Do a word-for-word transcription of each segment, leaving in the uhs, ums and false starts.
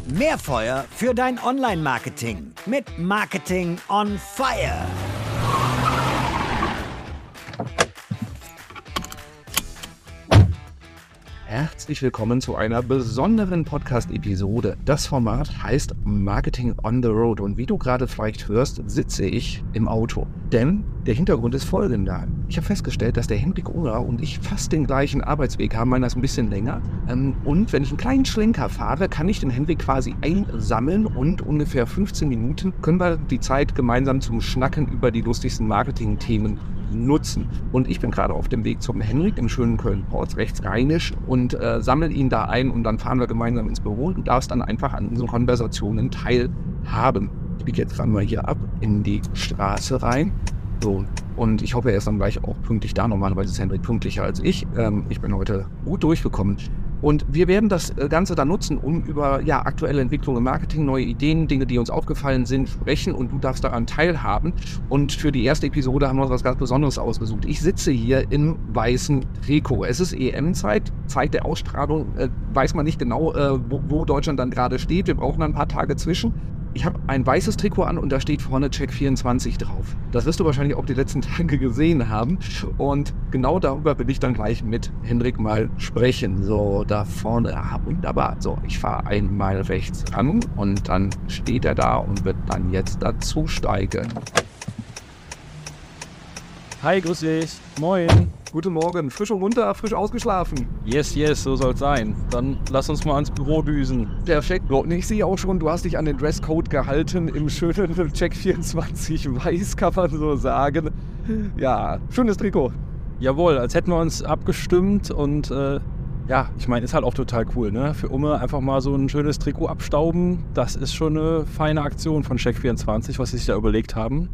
Mehr Feuer für dein Online-Marketing mit Marketing on Fire. Herzlich willkommen zu einer besonderen Podcast-Episode. Das Format heißt Marketing on the Road und wie du gerade vielleicht hörst, sitze ich im Auto. Denn der Hintergrund ist folgender. Ich habe festgestellt, dass der Henrik Unger und ich fast den gleichen Arbeitsweg haben, meiner ist ein bisschen länger. Und wenn ich einen kleinen Schlenker fahre, kann ich den Henrik quasi einsammeln und ungefähr fünfzehn Minuten können wir die Zeit gemeinsam zum Schnacken über die lustigsten Marketing-Themen nutzen. Und ich bin gerade auf dem Weg zum Henrik im schönen Köln-Porz, rechts rheinisch, und äh, sammle ihn da ein und dann fahren wir gemeinsam ins Büro und du darfst dann einfach an unseren Konversationen teilhaben. Ich biege jetzt einmal hier ab in die Straße rein. So, und ich hoffe, er ist dann gleich auch pünktlich da. Normalerweise ist Henrik pünktlicher als ich. Ähm, ich bin heute gut durchgekommen. Und wir werden das Ganze dann nutzen, um über ja, aktuelle Entwicklungen im Marketing, neue Ideen, Dinge, die uns aufgefallen sind, sprechen und du darfst daran teilhaben. Und für die erste Episode haben wir uns was ganz Besonderes ausgesucht. Ich sitze hier im weißen Trikot. Es ist E M-Zeit, Zeit der Ausstrahlung. Äh, weiß man nicht genau, äh, wo, wo Deutschland dann gerade steht. Wir brauchen dann ein paar Tage zwischen. Ich habe ein weißes Trikot an und da steht vorne Check vierundzwanzig drauf. Das wirst du wahrscheinlich auch die letzten Tage gesehen haben. Und genau darüber will ich dann gleich mit Henrik mal sprechen. So, da vorne, ah, wunderbar. So, ich fahre einmal rechts ran und dann steht er da und wird dann jetzt dazu steigen. Hi, grüß dich. Moin. Guten Morgen. Frisch und munter, frisch ausgeschlafen. Yes, yes, so soll's sein. Dann lass uns mal ans Büro düsen. Perfekt. Und ich sehe auch schon, du hast dich an den Dresscode gehalten im schönen Check vierundzwanzig weiß, kann man so sagen. Ja, schönes Trikot. Jawohl, als hätten wir uns abgestimmt und äh, ja, ich meine, ist halt auch total cool, ne? Für Umme einfach mal so ein schönes Trikot abstauben, das ist schon eine feine Aktion von Check vierundzwanzig, was sie sich da überlegt haben.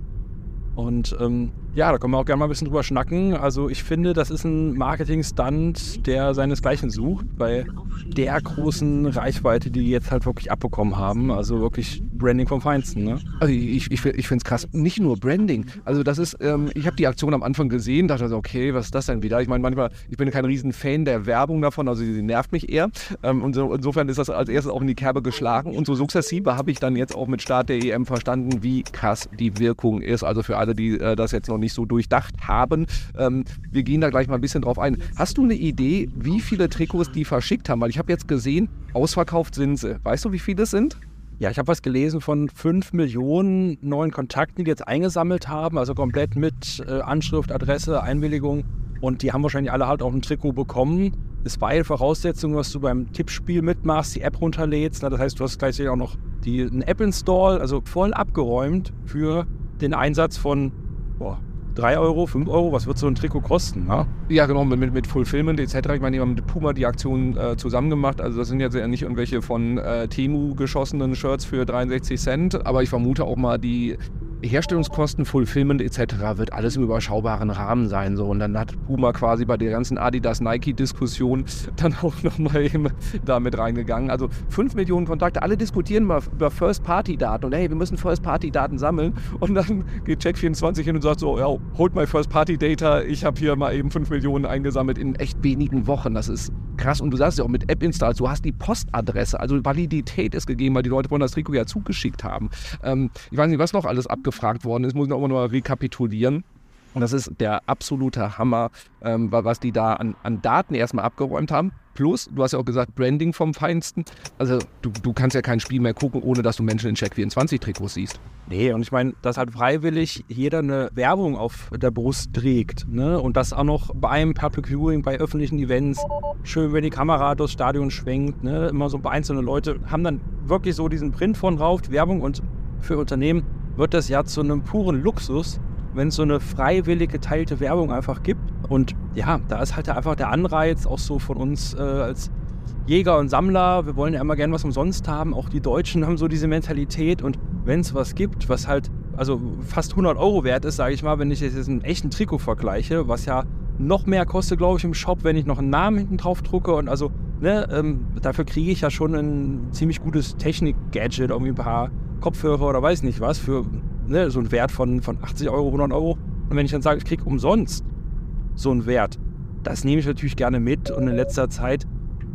Und ähm, ja, da können wir auch gerne mal ein bisschen drüber schnacken. Also ich finde, das ist ein Marketing-Stunt, der seinesgleichen sucht, bei der großen Reichweite, die die jetzt halt wirklich abbekommen haben. Also wirklich Branding vom Feinsten, ne? Also ich, ich, ich finde es krass. Nicht nur Branding. Also das ist, ähm, ich habe die Aktion am Anfang gesehen, dachte so, okay, was ist das denn wieder? Ich meine, manchmal, ich bin kein riesen Fan der Werbung davon, also sie nervt mich eher. Ähm, und so, insofern ist das als erstes auch in die Kerbe geschlagen. Und so sukzessive habe ich dann jetzt auch mit Start der E M verstanden, wie krass die Wirkung ist. Also für alle, die äh, das jetzt noch nicht so durchdacht haben. Ähm, wir gehen da gleich mal ein bisschen drauf ein. Hast du eine Idee, wie viele Trikots die verschickt haben? Weil ich habe jetzt gesehen, ausverkauft sind sie. Weißt du, wie viele es sind? Ja, ich habe was gelesen von fünf Millionen neuen Kontakten, die jetzt eingesammelt haben, also komplett mit äh, Anschrift, Adresse, Einwilligung. Und die haben wahrscheinlich alle halt auch ein Trikot bekommen. Es war eine Voraussetzung, dass du beim Tippspiel mitmachst, die App runterlädst. Das heißt, du hast gleichzeitig auch noch die, eine App-Install, also voll abgeräumt für den Einsatz von boah, drei Euro, fünf Euro, was wird so ein Trikot kosten? Ne? Ja, genau, mit, mit Fulfillment et cetera. Ich meine, die haben mit Puma die Aktion äh, zusammen gemacht. Also das sind jetzt ja nicht irgendwelche von äh, Temu geschossenen Shirts für dreiundsechzig Cent. Aber ich vermute auch mal, die Herstellungskosten, Fulfillment et cetera wird alles im überschaubaren Rahmen sein. So. Und dann hat Puma quasi bei der ganzen Adidas-Nike-Diskussion dann auch nochmal eben da mit reingegangen. Also fünf Millionen Kontakte, alle diskutieren mal über First-Party-Daten. Und hey, wir müssen First-Party-Daten sammeln. Und dann geht Check vierundzwanzig hin und sagt so, ja, holt my First-Party-Data. Ich habe hier mal eben fünf Millionen eingesammelt in echt wenigen Wochen. Das ist krass. Und du sagst ja auch mit App-Installs, du hast die Postadresse. Also Validität ist gegeben, weil die Leute wollen das Trikot ja zugeschickt haben. Ähm, ich weiß nicht, was noch alles abgefragt worden ist, muss ich auch mal noch rekapitulieren. Und das ist der absolute Hammer, ähm, was die da an, an Daten erstmal abgeräumt haben. Plus, du hast ja auch gesagt, Branding vom Feinsten. Also du, du kannst ja kein Spiel mehr gucken, ohne dass du Menschen in Check vierundzwanzig Trikots siehst. Nee, und ich meine, dass halt freiwillig jeder eine Werbung auf der Brust trägt, ne? Und das auch noch bei einem Public Viewing, bei öffentlichen Events. Schön, wenn die Kamera durchs Stadion schwenkt, ne? Immer so einzelne Leute haben dann wirklich so diesen Print von drauf, die Werbung. Und für Unternehmen wird das ja zu einem puren Luxus, wenn es so eine freiwillig geteilte Werbung einfach gibt. Und ja, da ist halt einfach der Anreiz, auch so von uns äh, als Jäger und Sammler, wir wollen ja immer gerne was umsonst haben. Auch die Deutschen haben so diese Mentalität. Und wenn es was gibt, was halt also fast hundert Euro wert ist, sage ich mal, wenn ich jetzt einen echten Trikot vergleiche, was ja noch mehr kostet, glaube ich, im Shop, wenn ich noch einen Namen hinten drauf drucke. Und also, ne, ähm, dafür kriege ich ja schon ein ziemlich gutes Technik-Gadget, irgendwie ein paar Kopfhörer oder weiß nicht was, für ne, so einen Wert von, von achtzig Euro, hundert Euro. Und wenn ich dann sage, ich kriege umsonst so einen Wert, das nehme ich natürlich gerne mit. Und in letzter Zeit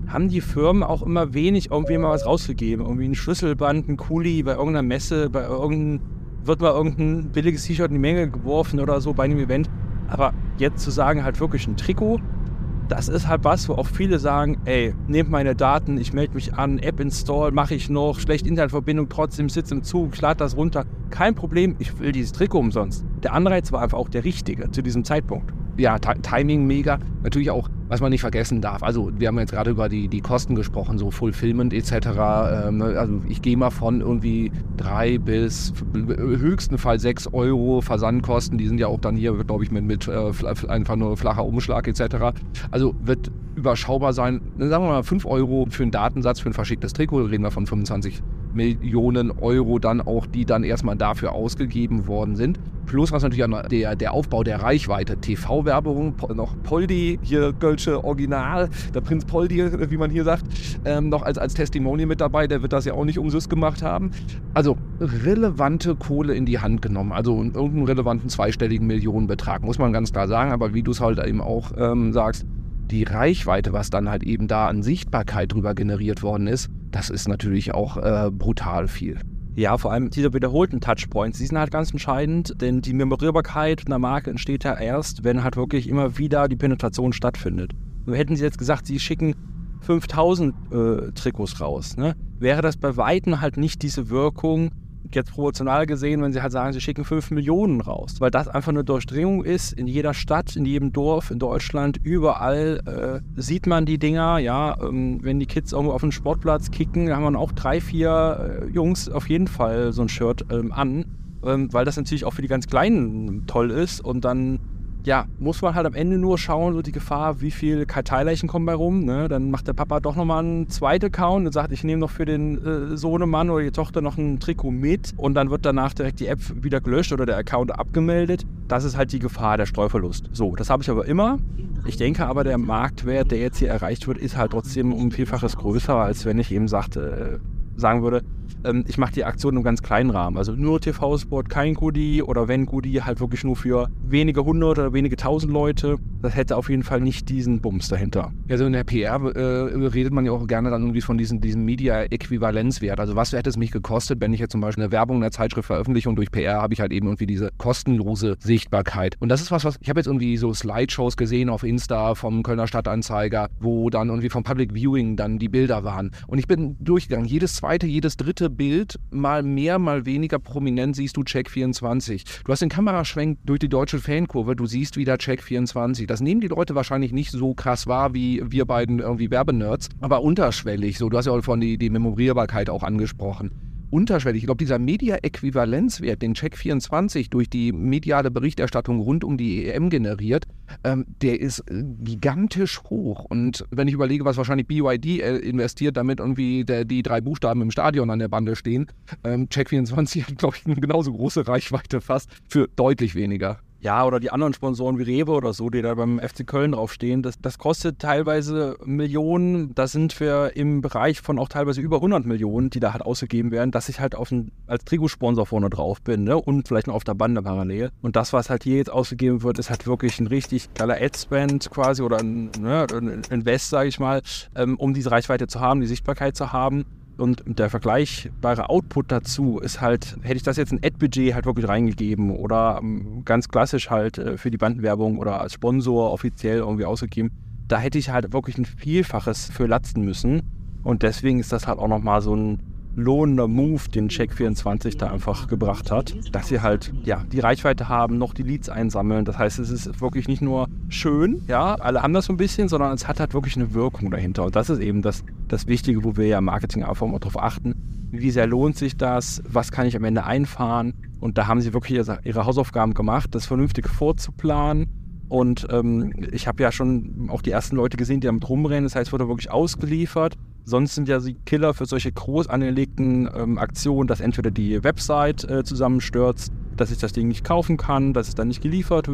haben die Firmen auch immer wenig irgendwie mal was rausgegeben. Irgendwie ein Schlüsselband, ein Kuli bei irgendeiner Messe, bei irgendeinem, wird mal irgendein billiges T-Shirt in die Menge geworfen oder so bei einem Event. Aber jetzt zu sagen, halt wirklich ein Trikot, das ist halt was, wo auch viele sagen, ey, nehmt meine Daten, ich melde mich an, App install, mache ich noch, schlechte Internetverbindung, trotzdem sitze im Zug, ich lade das runter. Kein Problem, ich will dieses Trikot umsonst. Der Anreiz war einfach auch der richtige zu diesem Zeitpunkt. Ja, T- Timing mega. Natürlich auch, was man nicht vergessen darf. Also wir haben jetzt gerade über die, die Kosten gesprochen, so Fulfillment et cetera. Ähm, also ich gehe mal von irgendwie drei bis im höchsten Fall sechs Euro Versandkosten. Die sind ja auch dann hier, glaube ich, mit, mit äh, einfach nur flacher Umschlag et cetera. Also wird überschaubar sein. Sagen wir mal fünf Euro für einen Datensatz, für ein verschicktes Trikot. Reden wir von fünfundzwanzig Millionen Euro dann auch, die dann erstmal dafür ausgegeben worden sind. Plus was natürlich an der, der Aufbau der Reichweite, T V-Werbung, noch Poldi, hier Kölsche Original, der Prinz Poldi, wie man hier sagt, ähm, noch als, als Testimonial mit dabei, der wird das ja auch nicht umsonst gemacht haben. Also relevante Kohle in die Hand genommen, also irgendeinen relevanten zweistelligen Millionenbetrag, muss man ganz klar sagen, aber wie du es halt eben auch ähm, sagst, die Reichweite, was dann halt eben da an Sichtbarkeit drüber generiert worden ist, das ist natürlich auch äh, brutal viel. Ja, vor allem diese wiederholten Touchpoints, die sind halt ganz entscheidend, denn die Memorierbarkeit einer Marke entsteht ja erst, wenn halt wirklich immer wieder die Penetration stattfindet. Nur hätten sie jetzt gesagt, sie schicken fünftausend äh, Trikots raus, ne? Wäre das bei Weitem halt nicht diese Wirkung, jetzt proportional gesehen, wenn sie halt sagen, sie schicken fünf Millionen raus, weil das einfach eine Durchdringung ist, in jeder Stadt, in jedem Dorf, in Deutschland, überall äh, sieht man die Dinger, ja, ähm, wenn die Kids irgendwo auf den Sportplatz kicken, haben wir auch drei, vier äh, Jungs auf jeden Fall so ein Shirt ähm, an, ähm, weil das natürlich auch für die ganz Kleinen toll ist und dann ja, muss man halt am Ende nur schauen, so die Gefahr, wie viel Karteileichen kommen bei rum, ne? Dann macht der Papa doch nochmal einen zweiten Account und sagt, ich nehme noch für den äh, Sohnemann oder die Tochter noch ein Trikot mit und dann wird danach direkt die App wieder gelöscht oder der Account abgemeldet. Das ist halt die Gefahr, der Streuverlust. So, das habe ich aber immer. Ich denke aber, der Marktwert, der jetzt hier erreicht wird, ist halt trotzdem um ein Vielfaches größer, als wenn ich eben sagte, äh, sagen würde, ähm, ich mache die Aktion im ganz kleinen Rahmen. Also nur T V-Spot, kein Goodie oder wenn Goodie, halt wirklich nur für wenige hundert oder wenige tausend Leute. Das hätte auf jeden Fall nicht diesen Bums dahinter. Ja, so in der P R äh, redet man ja auch gerne dann irgendwie von diesem, diesem Media-Äquivalenzwert. Also was hätte es mich gekostet, wenn ich jetzt zum Beispiel eine Werbung in der Zeitschrift veröffentliche und durch P R habe ich halt eben irgendwie diese kostenlose Sichtbarkeit. Und das ist was, was ich habe jetzt irgendwie so Slideshows gesehen auf Insta vom Kölner Stadtanzeiger, wo dann irgendwie vom Public Viewing dann die Bilder waren. Und ich bin durchgegangen. Jedes zweite, jedes dritte Bild, mal mehr, mal weniger prominent siehst du Check vierundzwanzig. Du hast den Kameraschwenk durch die deutsche Fankurve, du siehst wieder Check vierundzwanzig. Das nehmen die Leute wahrscheinlich nicht so krass wahr wie wir beiden irgendwie Werbenerds, aber unterschwellig. So, du hast ja auch von die, die Memorierbarkeit auch angesprochen. Unterschwellig. Ich glaube, dieser Media-Äquivalenzwert, den Check vierundzwanzig durch die mediale Berichterstattung rund um die E M generiert, ähm, der ist äh, gigantisch hoch. Und wenn ich überlege, was wahrscheinlich B Y D äh, investiert, damit irgendwie der, die drei Buchstaben im Stadion an der Bande stehen, ähm, Check vierundzwanzig hat, glaube ich, eine genauso große Reichweite fast für deutlich weniger. Ja, oder die anderen Sponsoren wie Rewe oder so, die da beim F C Köln draufstehen, das, das kostet teilweise Millionen. Da sind wir im Bereich von auch teilweise über hundert Millionen, die da halt ausgegeben werden, dass ich halt auf ein, als Trikotsponsor vorne drauf bin, ne? Und vielleicht noch auf der Bande parallel. Und das, was halt hier jetzt ausgegeben wird, ist halt wirklich ein richtig geiler Ad-Spend quasi oder ein, ne, ein Invest, sage ich mal, ähm, um diese Reichweite zu haben, die Sichtbarkeit zu haben. Und der vergleichbare Output dazu ist halt, hätte ich das jetzt ein Ad-Budget halt wirklich reingegeben oder um, ganz klassisch halt äh, für die Bandenwerbung oder als Sponsor offiziell irgendwie ausgegeben, da hätte ich halt wirklich ein Vielfaches für latzen müssen. Und deswegen ist das halt auch nochmal so ein lohnender Move, den Check vierundzwanzig da einfach gebracht hat, dass sie halt ja die Reichweite haben, noch die Leads einsammeln. Das heißt, es ist wirklich nicht nur schön, ja, alle haben das so ein bisschen, sondern es hat halt wirklich eine Wirkung dahinter. Und das ist eben das, das Wichtige, wo wir ja im Marketing einfach mal drauf achten. Wie sehr lohnt sich das? Was kann ich am Ende einfahren? Und da haben sie wirklich ihre Hausaufgaben gemacht, das vernünftig vorzuplanen. Und ähm, ich habe ja schon auch die ersten Leute gesehen, die damit rumrennen. Das heißt, es wurde wirklich ausgeliefert. Sonst sind ja die Killer für solche groß angelegten ähm, Aktionen, dass entweder die Website äh, zusammenstürzt, dass ich das Ding nicht kaufen kann, dass es dann nicht geliefert wird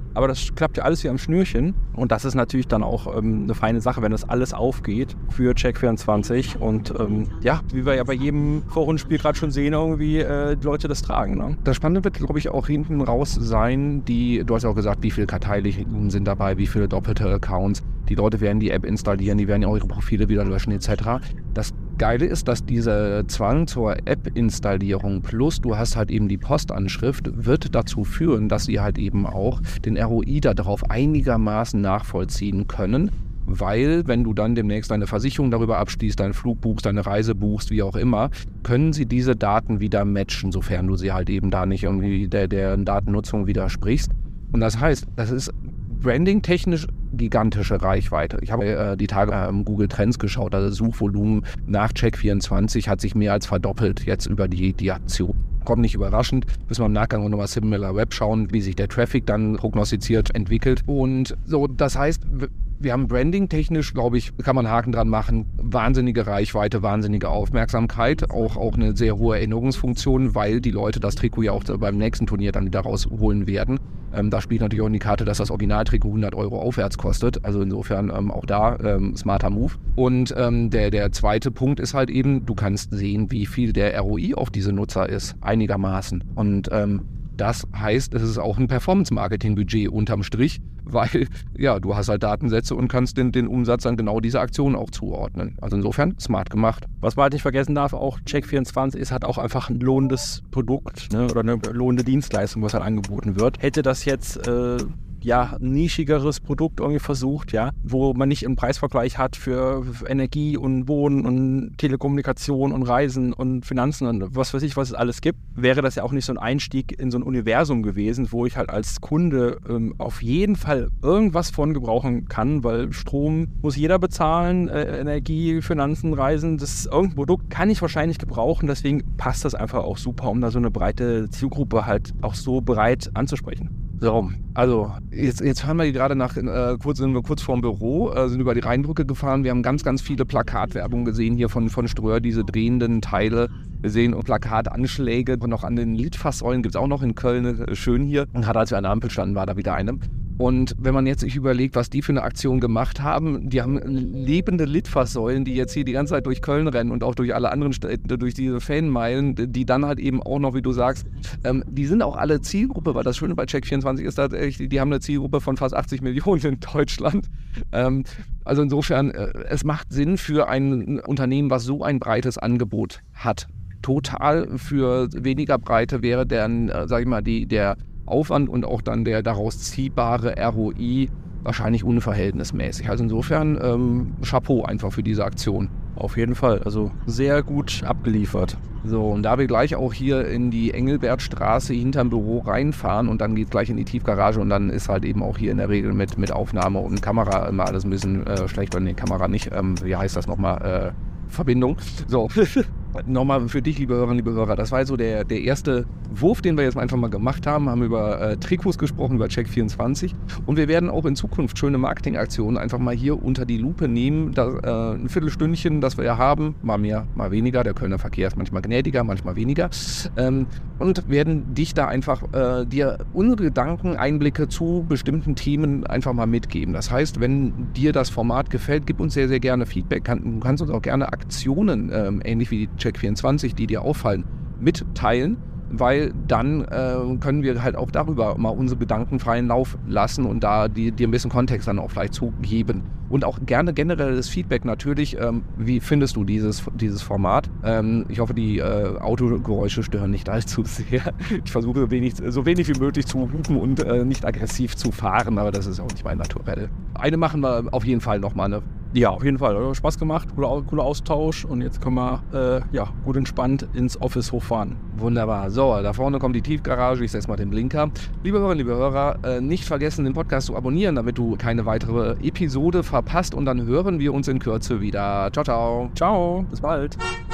aber das klappt ja alles wie am Schnürchen und das ist natürlich dann auch ähm, eine feine Sache, wenn das alles aufgeht für Check vierundzwanzig und ähm, ja, wie wir ja bei jedem Vorrundenspiel gerade schon sehen, irgendwie äh, die Leute das tragen. Ne? Das Spannende wird, glaube ich, auch hinten raus sein, die, du hast ja auch gesagt, wie viele Karteiligungen sind dabei, wie viele doppelte Accounts. Die Leute werden die App installieren, die werden ja auch ihre Profile wieder löschen et cetera. Das Geile ist, dass dieser Zwang zur App-Installierung plus du hast halt eben die Postanschrift, wird dazu führen, dass sie halt eben auch den R O I darauf einigermaßen nachvollziehen können. Weil, wenn du dann demnächst deine Versicherung darüber abschließt, deinen Flug buchst, deine Reise buchst, wie auch immer, können sie diese Daten wieder matchen, sofern du sie halt eben da nicht irgendwie der, der Datennutzung widersprichst. Und das heißt, das ist branding-technisch gigantische Reichweite. Ich habe äh, die Tage ähm, Google Trends geschaut, also das Suchvolumen nach Check vierundzwanzig hat sich mehr als verdoppelt jetzt über die, die Aktion. Kommt nicht überraschend, müssen wir im Nachgang auch nochmal SimilarWeb schauen, wie sich der Traffic dann prognostiziert entwickelt. Und so, das heißt, wir haben branding-technisch, glaube ich, kann man einen Haken dran machen, wahnsinnige Reichweite, wahnsinnige Aufmerksamkeit, auch, auch eine sehr hohe Erinnerungsfunktion, weil die Leute das Trikot ja auch beim nächsten Turnier dann wieder rausholen werden. Ähm, da spielt natürlich auch in die Karte, dass das Originaltrikot hundert Euro aufwärts kostet. Also insofern ähm, auch da ähm, smarter Move. Und ähm, der, der zweite Punkt ist halt eben, du kannst sehen, wie viel der R O I auf diese Nutzer ist, einigermaßen. Und ähm, das heißt, es ist auch ein Performance-Marketing-Budget unterm Strich, weil ja, du hast halt Datensätze und kannst den, den Umsatz an genau diese Aktion auch zuordnen. Also insofern smart gemacht. Was man halt nicht vergessen darf, auch Check vierundzwanzig ist halt auch einfach ein lohnendes Produkt, ne? Oder eine lohnende Dienstleistung, was halt angeboten wird. Hätte das jetzt äh, ja, ein nischigeres Produkt irgendwie versucht, ja, wo man nicht einen Preisvergleich hat für Energie und Wohnen und Telekommunikation und Reisen und Finanzen und was weiß ich, was es alles gibt, wäre das ja auch nicht so ein Einstieg in so ein Universum gewesen, wo ich halt als Kunde ähm, auf jeden Fall irgendwas von gebrauchen kann, weil Strom muss jeder bezahlen, äh, Energie, Finanzen, Reisen, das irgendein Produkt kann ich wahrscheinlich gebrauchen, deswegen passt das einfach auch super, um da so eine breite Zielgruppe halt auch so breit anzusprechen. So, also jetzt, jetzt fahren wir hier gerade nach, äh, kurz, sind wir kurz vorm Büro, äh, sind über die Rheinbrücke gefahren. Wir haben ganz, ganz viele Plakatwerbung gesehen hier von, von Ströer, diese drehenden Teile. Wir sehen Plakatanschläge noch an den Litfaßsäulen, gibt es auch noch in Köln, schön hier. Und gerade als wir an der Ampel standen, war da wieder eine. Und wenn man jetzt sich überlegt, was die für eine Aktion gemacht haben, die haben lebende Litfaßsäulen, die jetzt hier die ganze Zeit durch Köln rennen und auch durch alle anderen Städte, durch diese Fanmeilen, die dann halt eben auch noch, wie du sagst, ähm, die sind auch alle Zielgruppe, weil das Schöne bei Check vierundzwanzig ist, tatsächlich, die haben eine Zielgruppe von fast achtzig Millionen in Deutschland. Ähm, also insofern, äh, es macht Sinn für ein Unternehmen, was so ein breites Angebot hat. Total für weniger Breite wäre dann, äh, sag ich mal, die, der Aufwand und auch dann der daraus ziehbare R O I wahrscheinlich unverhältnismäßig. Also insofern ähm, Chapeau einfach für diese Aktion. Auf jeden Fall, also sehr gut abgeliefert. So, und da wir gleich auch hier in die Engelbertstraße hinterm Büro reinfahren und dann geht es gleich in die Tiefgarage und dann ist halt eben auch hier in der Regel mit, mit Aufnahme und Kamera immer alles ein bisschen äh, schlecht, weil die Kamera nicht, ähm, wie heißt das nochmal, äh, Verbindung. So, nochmal für dich, liebe Hörerinnen, liebe Hörer, das war so der, der erste Wurf, den wir jetzt einfach mal gemacht haben, haben über äh, Trikots gesprochen, über Check vierundzwanzig und wir werden auch in Zukunft schöne Marketingaktionen einfach mal hier unter die Lupe nehmen, da, äh, ein Viertelstündchen, das wir ja haben, mal mehr, mal weniger, der Kölner Verkehr ist manchmal gnädiger, manchmal weniger ähm, und werden dich da einfach äh, dir unsere Gedanken, Einblicke zu bestimmten Themen einfach mal mitgeben. Das heißt, wenn dir das Format gefällt, gib uns sehr, sehr gerne Feedback, Kann, du kannst uns auch gerne Aktionen, ähm, ähnlich wie die Check vierundzwanzig, die dir auffallen, mitteilen, weil dann äh, können wir halt auch darüber mal unsere Gedanken freien Lauf lassen und da die, dir ein bisschen Kontext dann auch vielleicht zugeben. Und auch gerne generelles Feedback natürlich, ähm, wie findest du dieses, dieses Format? Ähm, ich hoffe, die äh, Autogeräusche stören nicht allzu sehr. Ich versuche wenig, so wenig wie möglich zu hupen und äh, nicht aggressiv zu fahren, aber das ist auch nicht mein Naturell. Eine machen wir auf jeden Fall nochmal, ne? Ja, auf jeden Fall. Hat Spaß gemacht, cooler, cooler Austausch und jetzt können wir äh, ja, gut entspannt ins Office hochfahren. Wunderbar. So, da vorne kommt die Tiefgarage. Ich setze mal den Blinker. Liebe Hörerinnen, liebe Hörer, äh, nicht vergessen, den Podcast zu abonnieren, damit du keine weitere Episode verpasst und dann hören wir uns in Kürze wieder. Ciao, ciao. Ciao, bis bald.